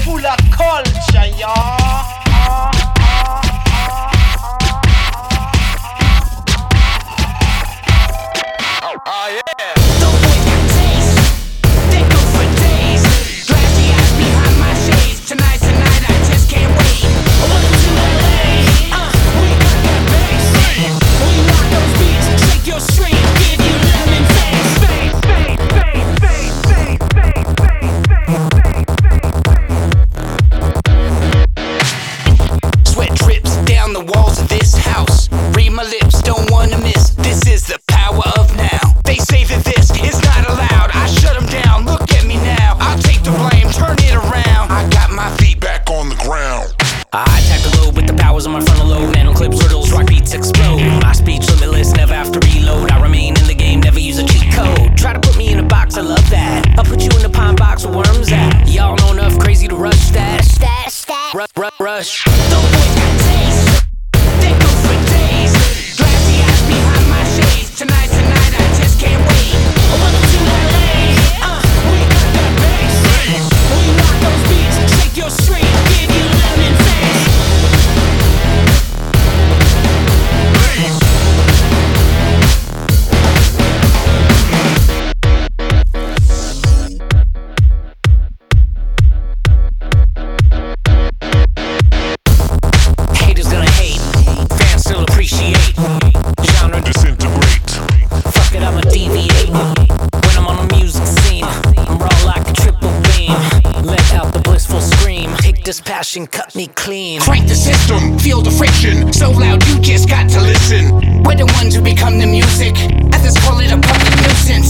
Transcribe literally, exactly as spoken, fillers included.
full of culture, y'all. Oh yeah. Those boys got taste. They go for days. Glassy eyes behind my shades. Tonight's the night I just can't wait. Welcome to L A. Uh, we got that bass. We rock those beats. Shake your street. Give you lemon face. Face, face, face, face, face, face, face, face. Sweat drips down the walls of this house. Read my lips, don't wanna miss. This is the power of now. They say that this is not allowed. I shut them down, look at me now. I'll take the blame, turn it around. I got my feet back on the ground. I attack the globe with the powers on my frontal lobe. Nano clips, hurdles, rock beats explode. My speech limitless, never have to reload. I remain in the game, never use a cheat code. Try to put me in a box, I love that. I'll put you in the pine box with worms at. Y'all know enough crazy to rush that. Stat, stat, rush, rush, rush. Those boys got taste. They go for days. Glassy eyes behind my shades. Tonight's the night I just can't wait. Welcome to L A. Uh, we got that bass. We rock those beats. Shake your street. Give you lemon face. Haters gonna hate. Fans still appreciate. Genre Disintegrate. fuck it, I'ma deviate. When I'm on the music scene, I'm raw like a triple beam. Let out the blissful scream. Take this passion, cut me clean. Crank the system, feel the friction. So loud you just got to listen. We're the ones who become the music. Others call it a public nuisance.